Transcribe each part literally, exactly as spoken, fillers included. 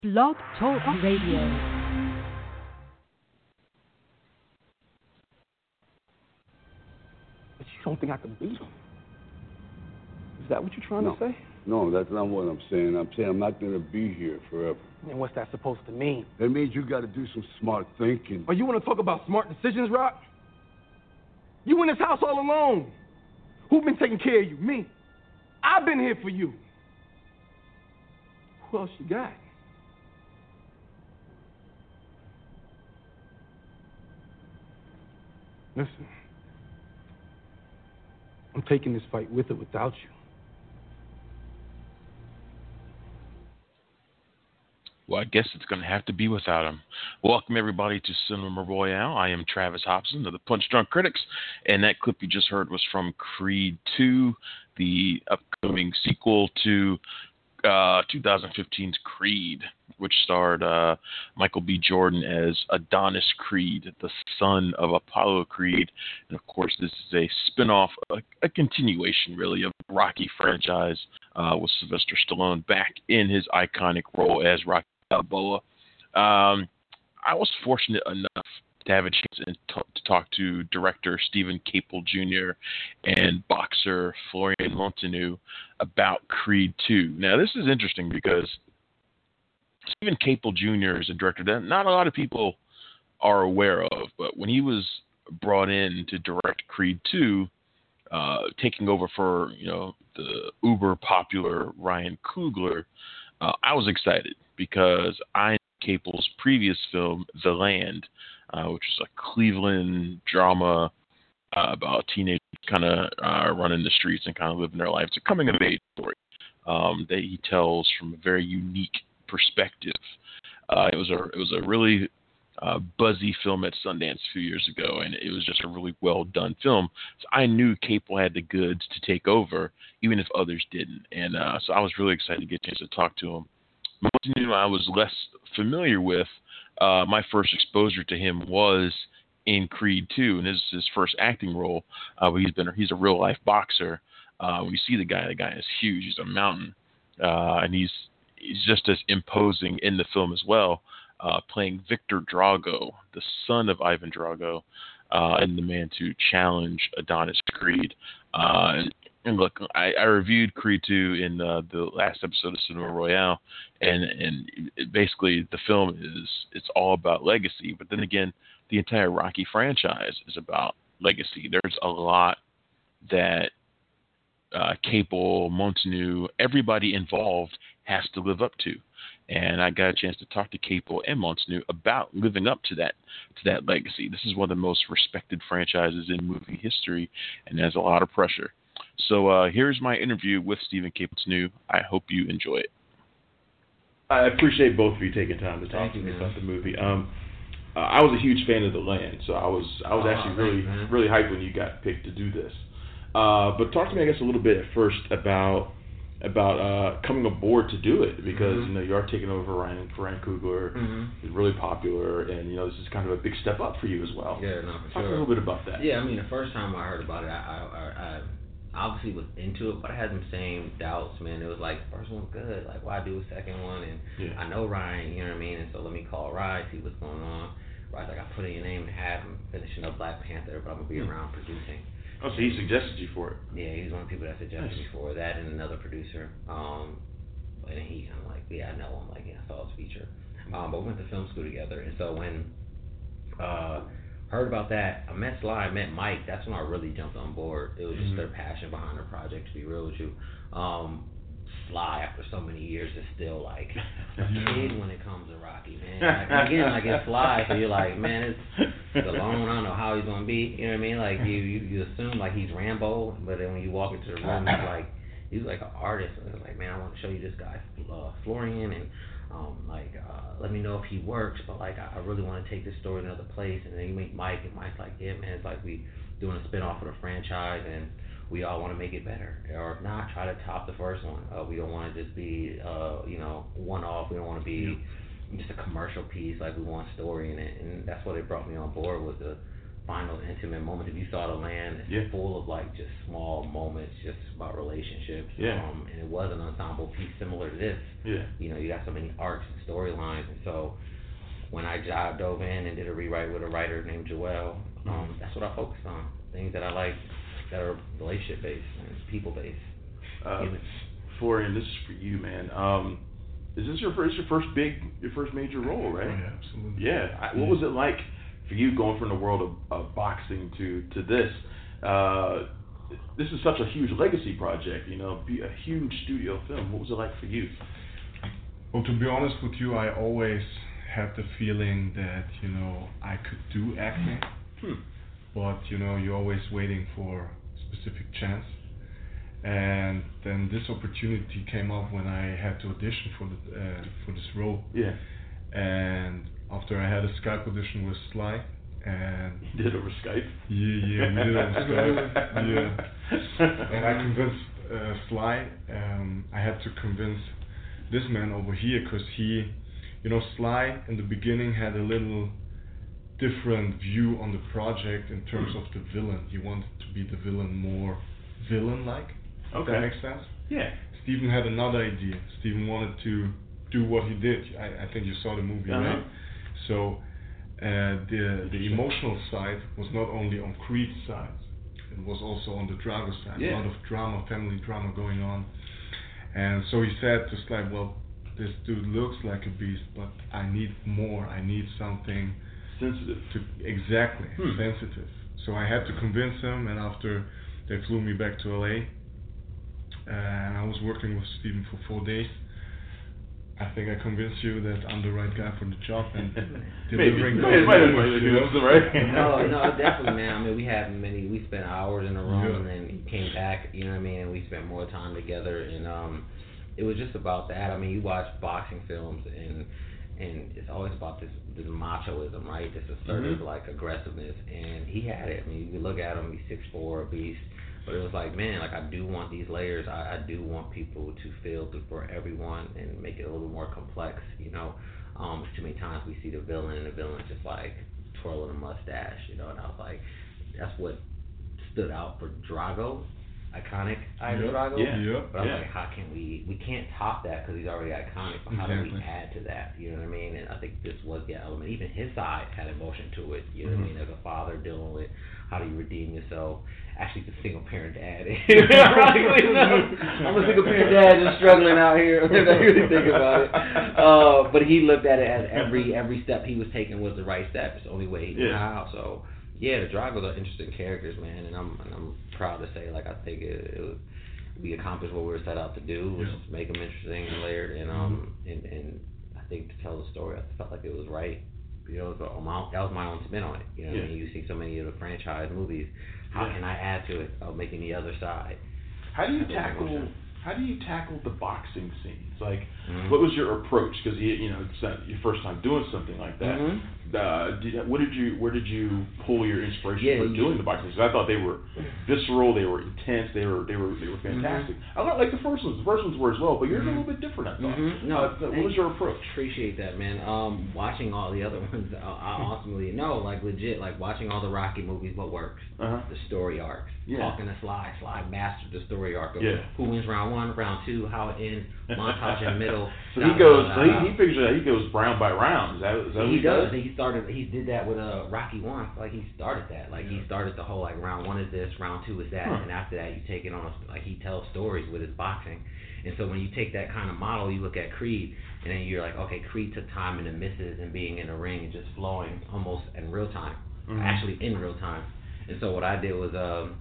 Blog Talk Radio. But you don't think I can beat him? Is that what you're trying no. to say? No, that's not what I'm saying. I'm saying I'm not going to be here forever. And what's that supposed to mean? That means you got to do some smart thinking. Oh, you want to talk about smart decisions, Rock? You in this house all alone. Who been taking care of you? Me. I've been here for you. Who else you got? Listen, I'm taking this fight with or without you. Well, I guess it's going to have to be without him. Welcome, everybody, to Cinema Royale. I am Travis Hobson of the Punch Drunk Critics, and that clip you just heard was from Creed two, the upcoming sequel to uh, twenty fifteen's Creed, which starred uh, Michael B. Jordan as Adonis Creed, the son of Apollo Creed. And, of course, this is a spin-off, a, a continuation, really, of the Rocky franchise uh, with Sylvester Stallone back in his iconic role as Rocky Balboa. Um, I was fortunate enough to have a chance to talk to director Steven Caple Junior and boxer Florian Montaño about Creed two. Now, this is interesting because Steven Caple Junior is a director that not a lot of people are aware of, but when he was brought in to direct Creed two, uh, taking over for, you know, the uber popular Ryan Coogler, uh, I was excited because I know Caple's previous film, The Land, uh, which was a Cleveland drama uh, about teenagers kind of uh, running the streets and kind of living their life. It's a coming of age story um, that he tells from a very unique perspective. Uh, it was a it was a really uh, buzzy film at Sundance a few years ago, and it was just a really well done film. So I knew Caple had the goods to take over, even if others didn't. And uh, so I was really excited to get a chance to talk to him. Montaño I was less familiar with. Uh, my first exposure to him was in Creed two, and this is his first acting role. Uh, but he's been he's a real life boxer. Uh, when you see the guy, the guy is huge. He's a mountain, uh, and he's he's just as imposing in the film as well. Uh, playing Victor Drago, the son of Ivan Drago, uh, and the man to challenge Adonis Creed. Uh, and, and look, I, I reviewed Creed two in uh, the last episode of Cinema Royale, and and it, basically the film is it's all about legacy. But then again, the entire Rocky franchise is about legacy. There's a lot that uh, Caple, Montaño, everybody involved has to live up to. And I got a chance to talk to Caple and Montaño about living up to that to that legacy. This is one of the most respected franchises in movie history, and there's a lot of pressure. So uh, here's my interview with Steven Caple Montaño. I hope you enjoy it. I appreciate both of you taking time to talk Thank to you, me man. about the movie. Um, uh, I was a huge fan of The Land, so I was I was Oh, actually really thanks, man. really hyped when you got picked to do this. Uh, but talk to me, I guess, a little bit at first about about uh, coming aboard to do it, because Mhm. you know you are taking over Ryan for Ryan Coogler. Mhm. He's really popular, and you know this is kind of a big step up for you as well. Yeah, no, for Talk sure. a little bit about that. Yeah, I mean, the first time I heard about it, I, I, I, I obviously was into it, but I had some same doubts, man. It was like, the first one was good, like, why do a second one? And Yeah. I know Ryan, you know what I mean? And so let me call Ryan, see what's going on. Ryan's like, I put in your name and have him finishing up Black Panther, but I'm going to be Hmm. around producing. Oh, so he suggested you for it. Yeah, he's one of the people that suggested Nice. me for that, and another producer. Um, and he kind of like, yeah, I know him. Like, yeah, I saw his feature. Um, but we went to film school together, and so when uh, heard about that, I met Sly, I met Mike. That's when I really jumped on board. It was just Mhm. their passion behind the project. To be real with you, um, Sly, after so many years, is still like a kid when it comes to Rocky, man. Like, and again, like it's Sly, so you're like, man, it's Stallone. I don't know how he's gonna be. You know what I mean? Like you, you, you assume like he's Rambo, but then when you walk into the room, he's like, he's like an artist. And it's like, man, I want to show you this guy, uh, Florian, and um, like, uh, let me know if he works. But like, I, I really want to take this story to another place. And then you meet Mike, and Mike's like, yeah, man, it's like we doing a spin off of the franchise, and we all want to make it better, or if not, try to top the first one. Uh, we don't want to just be, uh, you know, one off. We don't want to be just a commercial piece. Like we want story in it, and that's what it brought me on board, was to find those intimate moments. If you saw The Land, it's Yeah. full of like just small moments, just about relationships. Yeah. Um, and it was an ensemble piece similar to this. Yeah. You know, you got so many arcs and storylines, and so when I job dove in and did a rewrite with a writer named Joelle, um, Mhm. that's what I focused on. Things that I like that are relationship based and people based. Uh, Florian, this is for you, man. Um, is this your first, your first big, your first major role, right? Oh, yeah, absolutely. Yeah. I, what was it like for you going from the world of, of boxing to to this? Uh, this is such a huge legacy project, you know, be a huge studio film. What was it like for you? Well, to be honest with you, I always had the feeling that, you know, I could do acting, Hmm. but, you know, you're always waiting for a specific chance. And then this opportunity came up when I had to audition for the uh, for this role. Yeah. And after I had a Skype audition with Sly, and You did it over Skype. yeah, yeah, we did it on Skype. Yeah. And I convinced uh, Sly. Um, I had to convince this man over here because he, you know, Sly in the beginning had a little different view on the project in terms of the villain. He wanted to be the villain more villain-like. If Okay. that makes sense. Yeah. Steven had another idea. Steven wanted to do what he did. I, I think you saw the movie, Uh-huh. right? So uh, the the emotional side was not only on Creed's side, it was also on the Drago side. Yeah. A lot of drama, family drama going on. And so he said to Sly, well, this dude looks like a beast, but I need more. I need something Sensitive. to exactly Hmm. sensitive. So I had to convince him, and after they flew me back to L A, and I was working with Steven for four days. I think I convinced you that I'm the right guy for the job and Maybe. delivering Maybe. those Might have numbers, been you know? the right. No, no, definitely, man. I mean, we had many. We spent hours in a room, Yeah. and then he came back. You know what I mean? And we spent more time together, and um, it was just about that. I mean, you watch boxing films, and and it's always about this this machoism, right? This assertive, Mhm. like aggressiveness, and he had it. I mean, you look at him; he's six foot four, a beast. But it was like, man, like I do want these layers. I, I do want people to feel th- for everyone and make it a little more complex, you know. Um, too many times we see the villain and the villain just like twirling a mustache, you know. And I was like, that's what stood out for Drago, iconic Ivan Yep. Drago. Yeah. Yep. But I was Yeah. like, how can we? We can't top that because he's already iconic. But how do we Exactly. add to that? You know what I mean? And I think this was the element. Even his side had emotion to it. You know Mhm. what I mean? As a father dealing with how do you redeem yourself. Actually, the single parent dad. Ironically enough, I'm a single parent dad just struggling out here. If I really think about it. Uh, but he looked at it as every every step he was taking was the right step. It's the only way he knew Yeah. how. So yeah, the Dragos are interesting characters, man, and I'm and I'm proud to say like I think it, it was, we accomplished what we were set out to do, which Yeah. is make them interesting and layered, and um and and I think to tell the story, I felt like it was right. You know, so my, that was my own spin on it. You know what Yeah. I mean? You see so many of the franchise movies. How Yeah. can I add to it? Oh, making the other side. How do you That's tackle? emotion. How do you tackle the boxing scenes? Like, Mhm. what was your approach? Because you, you know, it's not your first time doing something like that. Mhm. Uh, did, what did you? Where did you pull your inspiration Yeah, for you- doing the boxing? Because I thought they were visceral, they were intense, they were they were they were fantastic. I thought like the first ones. The first ones were as well, but yours are a Mhm. little bit different. I thought. Mhm. No, Uh, what thank was your approach? Appreciate that, man. Um, watching all the other ones, I, I ultimately no, like legit, like watching all the Rocky movies. What works? Uh-huh. The story arcs. Yeah. Talking to Sly. Sly mastered the story arc of Yeah. who wins round one, round two, how it ends, montage in the middle. So da, he da, goes. da, So da. he, he figures out he goes round by round. Is that, is that what he he does. does? He started. He did that with uh, Rocky One. I feel like he started that. Like he Yeah. started the whole like round one is this, round two is that, Huh. and after that you take it on. A, like he tells stories with his boxing, and so when you take that kind of model, you look at Creed, and then you're like, okay, Creed took time in the misses and being in the ring and just flowing almost in real time, Mhm. actually in real time. And so what I did was um,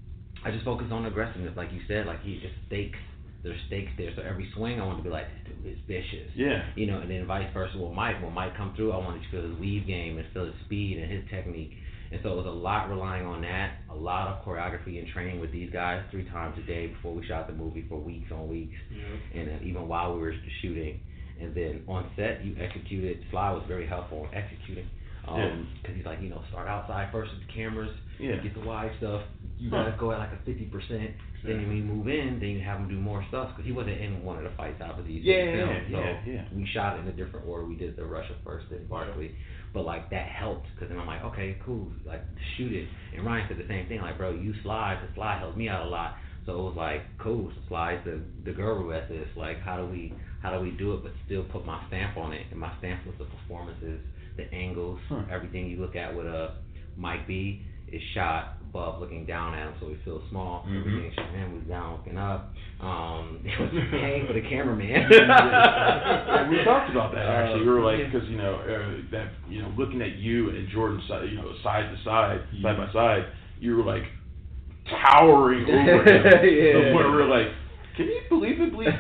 I just focused on aggressiveness, like you said, like he just stakes. There's stakes there, so every swing I wanted to be like, this dude is vicious. Yeah. You know, and then vice versa with Mike. When Mike come through, I wanted to feel his weave game and feel his speed and his technique. And so it was a lot relying on that, a lot of choreography and training with these guys three times a day before we shot the movie for weeks on weeks, Yeah. and then even while we were shooting. And then on set, you executed. Sly was very helpful in executing. Um, Yeah. Cause he's like, you know, start outside first with the cameras, Yeah. get the wide stuff. You Huh. gotta go at like a fifty percent. Then when you move in, then you have him do more stuff. Cause he wasn't in one of the fights, obviously. You see Yeah, the film. yeah, So yeah, yeah. we shot it in a different order. We did the Russia first, then Barkley. But like that helped, cause then I'm like, okay, cool, like shoot it. And Ryan said the same thing, like, bro, you Sly, cause Sly helped me out a lot. So it was like, cool, so Sly's the the guru at this. Like, how do we how do we do it, but still put my stamp on it? And my stamp was the performances, the angles, Huh. everything you look at with a uh, Mike B is shot above looking down at him, so he feels small. Mhm. Everything shot him was down looking up. Um, it was paying for the cameraman. Yeah, we talked about that actually. We were like, Uh, because you know uh, that you know looking at you and Jordan, si- you know, side to side, Yeah. side by side, you were like towering over him. Yeah. To the point where we were like, can you believe it? Believe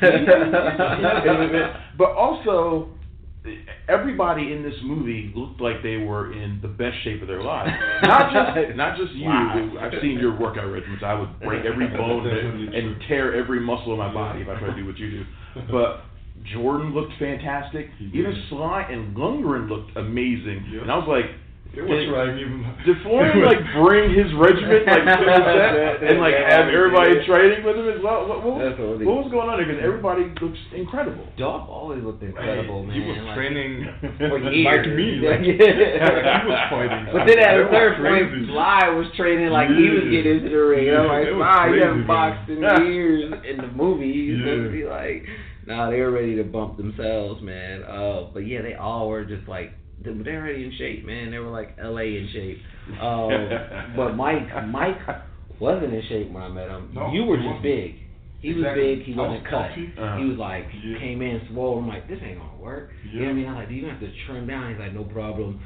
it? But also, everybody in this movie looked like they were in the best shape of their lives. Not just not just you. Wow. I've seen your workout regimens. I would break every bone and, and tear every muscle in my body if I tried to do what you do. But Jordan looked fantastic. He Even did. Sly and Lundgren looked amazing. Yep. And I was like, It was did, like even. did Florian like bring his regiment like to the set and like have everybody training with him as well? What, what, That's what what, we- was going on there? Because everybody looks incredible. Dolph always looked incredible, man. He was like, training for like years. me. Yeah. Like, he was fighting. But then at a That was certain point, crazy. Sly was training like he was Yeah. getting into the ring. Yeah, I'm like, it was Sly, you crazy, haven't man. boxed in years in the movie. You're supposed to Yeah. be like, nah, they were ready to bump themselves, man. Uh, but yeah, they all were just like, they were already in shape, man. They were like L A in shape. Um, but Mike, Mike wasn't in shape when I met him. No, you were he just wasn't. big. He was Exactly. big. He I was wasn't cut. puffy. Uh-huh. He was like, Yeah. came in swole. I'm like, this ain't gonna work. You know what I Yeah. mean? I'm like, do you have to trim down? He's like, no problem.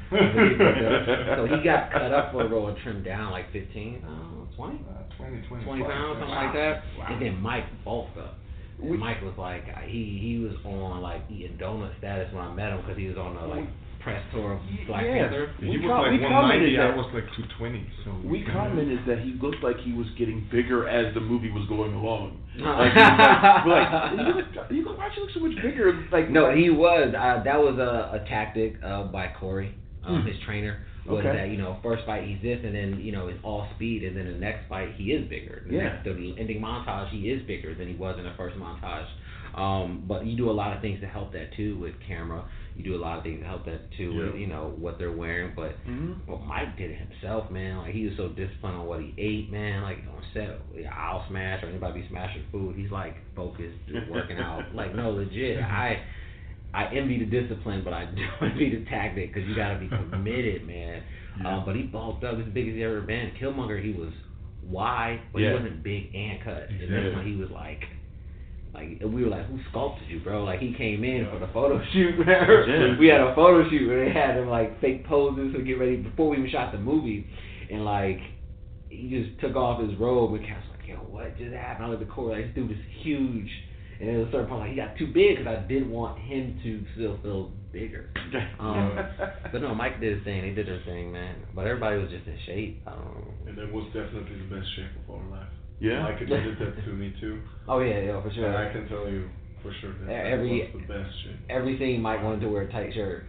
So he got cut up for a roll and trimmed down like fifteen, uh, twenty? Uh, twenty, twenty, twenty pounds, something like that. And then Mike bulked up. And Mike was like, he he was on like eating donut status when I met him because he was on the like press tour of Black Yeah. Panther. He We was com- like we one commented ninety, I that- was like two twenty. So We commented that he looked like he was getting bigger as the movie was going along. Uh-huh. Like, he was like, we're like, you look, you look, why'd you look so much bigger? Like, No, he was. Uh, that was a, a tactic uh, by Corey, um, Hmm. his trainer. Was Okay. that, you know, first fight he's this, and then, you know, it's all speed, and then the next fight he is bigger. The, Yeah. next, the ending montage he is bigger than he was in the first montage. Um, but you do a lot of things to help that too with camera. You do a lot of things to help that too with, Yeah. you know, what they're wearing. But Mhm. well, Mike did it himself, man. Like he was so disciplined on what he ate, man. Like on set, yeah, I'll smash or anybody be smashing food. He's like focused, working out. Like no, legit. I I envy the discipline, but I do envy the tactic because you got to be committed, man. Yeah. Um, but he bulked up, as big as he ever been. Killmonger, he was wide, but Yeah. he wasn't big and cut. And Exactly. that's when he was like. Like we were like, who sculpted you, bro? Like he came in for the photo shoot. Yeah. We had a photo shoot where they had him like fake poses to get ready before we even shot the movie, and like he just took off his robe and Cass was like, yo, what just happened? I looked at the core, like this dude is huge, and at a certain point like he got too big because I didn't want him to still feel bigger. Um, but no, Mike did his thing. They did their thing, man. But everybody was just in shape. I don't know. And that was definitely the best shape of our life. Yeah. Mike admitted that to me too. Oh yeah, yeah, for sure. And I can tell you for sure that Every- that was the best shape. Everything Mike wanted to wear a tight shirt.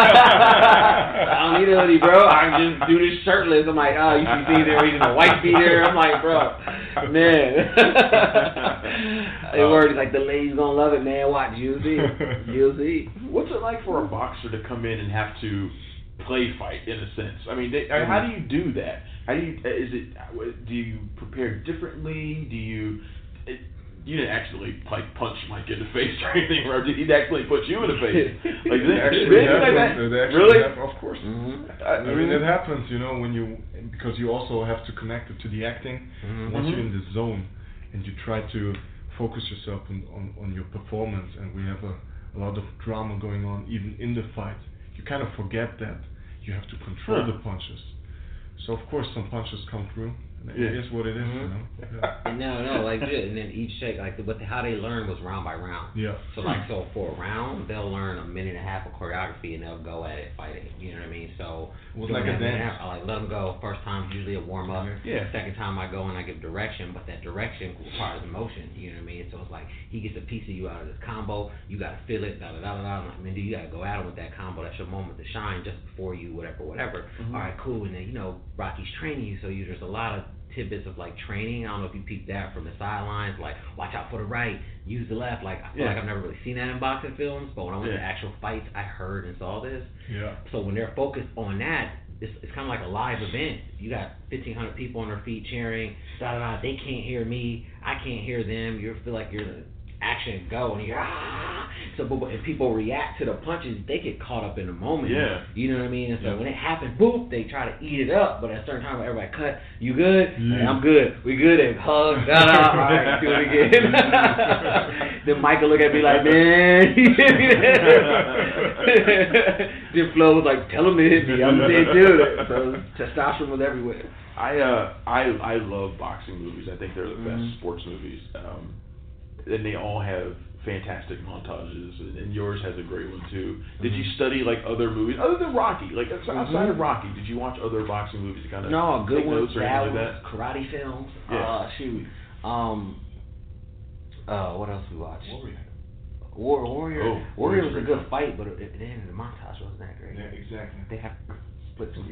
I don't need a hoodie, bro. I can just do this shirtless. I'm like, oh, you can see there, he's in a white beater. I'm like, bro, man. They were like, the ladies gonna love it, man. Watch, you'll see. You'll see. What's it like for a boxer to come in and have to play fight in a sense? I mean, they, I mean, how do you do that? How do you? Is it? Do you prepare differently? Do you? It, you didn't actually like punch Mike in the face or anything, or did he actually put you in the face? Like, did It actually anything like happens. that? It actually Really? hap- of course. Mm-hmm. I mean, it happens, you know, when you, because you also have to connect it to the acting. Mhm. Once you're in the zone and you try to focus yourself on, on, on your performance, and we have a, a lot of drama going on even in the fight, you kind of forget that you have to control Huh. the punches. So of course some punches come through, It Yeah. is what it is, Mhm. you know. Yeah. And no, no, like good. And then each check, like what the, how they learn was round by round. Yeah. So like, so for a round, they'll learn a minute and a half of choreography and they'll go at it fighting. You know what I mean? So It was during like a that minute and dance. half, I like let them go. First time usually a warm up. Yeah. Second time I go and I give direction, but that direction requires emotion. You know what I mean? So it's like he gets a piece of you out of this combo. You gotta feel it. Da da da da da. I'm like, man, dude, you gotta go at him with that combo. That's your moment to shine just before you whatever whatever. Mhm. All right, cool. And then you know Rocky's training you, so you, there's a lot of tidbits of like training. I don't know if you peeped that from the sidelines, like watch out for the right, use the left. Like I feel Yeah. like I've never really seen that in boxing films, but when I went to Yeah. actual fights, I heard and saw this. Yeah. So when they're focused on that, it's, it's kind of like a live event. You got fifteen hundred people on their feet cheering, da da da. They can't hear me, I can't hear them. You feel like you're in action go and you're ah. So but, but if people react to the punches, they get caught up in the moment. Yeah. You know what I mean? And so Yeah. when it happens, boop, they try to eat it up. But at a certain time, everybody cut. You good? Yeah. Hey, I'm good. We good. And hug. Da da. All right, do it again. Then Michael look at me like, man. Then Flo was like, tell him to hit me. I'm saying do it. So testosterone was everywhere. I uh I I love boxing movies. I think they're the best Mhm. sports movies. Um, and they all have fantastic montages, and, and yours has a great one too. Did you study like other movies other than Rocky? Like outside Mhm. of Rocky, did you watch other boxing movies to kind of No, a good take one. notes or That anything was like that? karate films. Yeah. Uh, shoot. Um. Uh, what else we watched? Warrior. War, Warrior. Oh, Warrior was Warrior's a great. good fight, but it, it ended the montage wasn't that great. Yeah, exactly. They have to split some.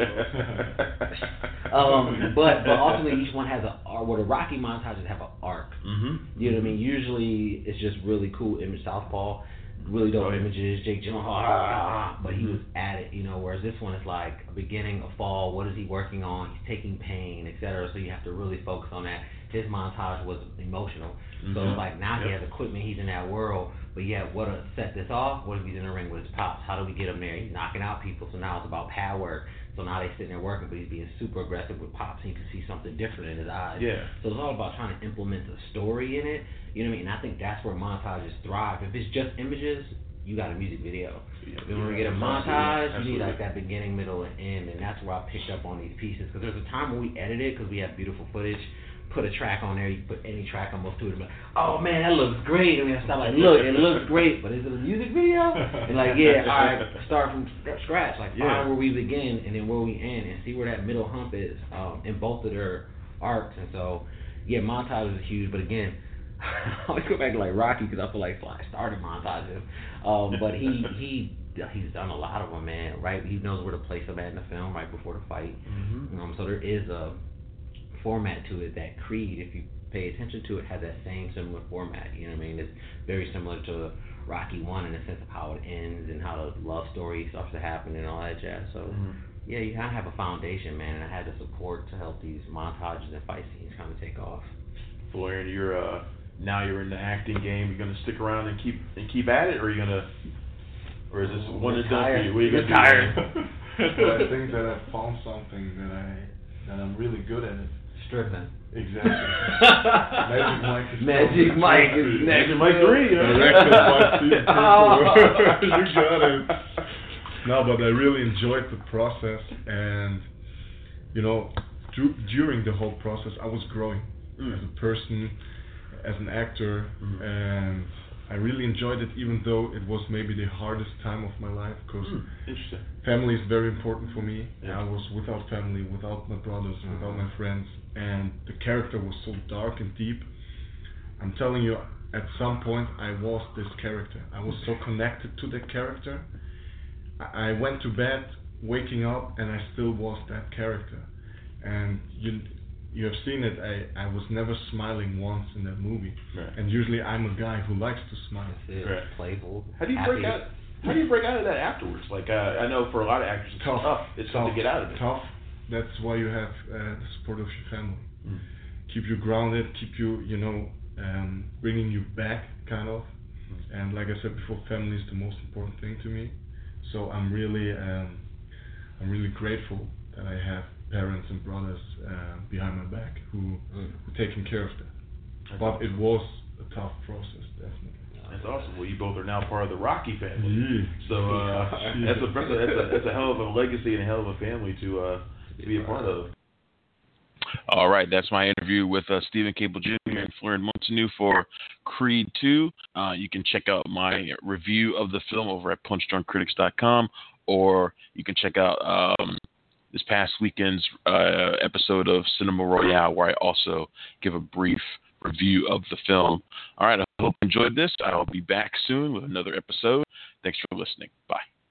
um, but but ultimately each one has a arc. Well, the Rocky montages have an arc. Mhm. You know what I mean? Usually it's just really cool image. Southpaw, really dope Oh, yeah. images. Jake Gyllenhaal, ah, but he was at it. You know, whereas this one is like a beginning, a fall. What is he working on? He's taking pain, et cetera. So you have to really focus on that. His montage was emotional. So Mhm. it's like now he Yep. has equipment. He's in that world. But yeah, what to set this off? What if he's in the ring with his pops? How do we get him there? He's knocking out people. So now it's about pad work. So now they sitting there working, but he's being super aggressive with pops. And you can see something different in his eyes. Yeah. So it's all about trying to implement the story in it. You know what I mean? And I think that's where montages thrive. If it's just images, you got a music video. Yeah. If you want to get a Absolutely. montage, you Absolutely. need like that beginning, middle, and end. And that's where I picked up on these pieces. Because there's a time when we edit it, because we have beautiful footage. Put a track on there, you can put any track almost to it, and be like, oh man, that looks great. And then stop like, look, it looks great, but is it a music video? And like, yeah, all right, start from scratch, like Yeah. find where we begin and then where we end, and see where that middle hump is um, in both of their arcs. And so, yeah, montage is huge, but again, I always go back to like Rocky because I feel like Sly started montages, um, but he he he's done a lot of them, man. Right, he knows where to place them at in the film right before the fight. Mhm. Um, so there is a format to it that Creed, if you pay attention to it, has that same similar format. You know what I mean? It's very similar to Rocky One in the sense of how it ends and how the love story starts to happen and all that jazz. So Mhm. yeah, you gotta have a foundation, man, and I had the support to help these montages and fight scenes kind of take off. Florian, you're uh now you're in the acting game. You're gonna stick around and keep and keep at it, or are you gonna, or is this one and done for you? What are you gonna do? Retired. But I think that I found something that I that I'm really good at it. Stripping. Exactly. Magic Mike is Magic probably- Mike is next. Magic Mike three, you know? Directed by Steve Oh. Cooper. You got it. No, but I really enjoyed the process, and you know, du- during the whole process, I was growing Mm. as a person, as an actor, Mhm. and I really enjoyed it, even though it was maybe the hardest time of my life, because Mm, interesting. family is very important for me. Yeah. I was without family, without my brothers, without my friends, and the character was so dark and deep. I'm telling you, at some point I was this character. I was so connected to the character. I, I went to bed, waking up, and I still was that character. And you, you have seen it. I, I was never smiling once in that movie. Right. And usually I'm a guy who likes to smile. That's it. Right. Playful. How do you happy. break out? How do you break out of that afterwards? Like uh, I know for a lot of actors, it's Tough. tough. It's tough to get out of it. Tough. That's why you have uh, the support of your family. Mm. Keep you grounded, keep you, you know, um, bringing you back, kind of. Mm. And like I said before, family is the most important thing to me. So I'm really, um, I'm really grateful that I have parents and brothers uh, behind my back who Mm. who taking care of that. That's But awesome. it was a tough process, definitely. That's awesome. Well, you both are now part of the Rocky family. Yeah. So uh, that's a that's a that's a that's a hell of a legacy and a hell of a family to uh, to be a part of. All right, that's my interview with uh, Stephen Cable Junior and Florian Montanou for Creed two. Uh, you can check out my review of the film over at punch drunk critics dot com, or you can check out um, this past weekend's uh, episode of Cinema Royale, where I also give a brief review of the film. All right, I hope you enjoyed this. I'll be back soon with another episode. Thanks for listening. Bye.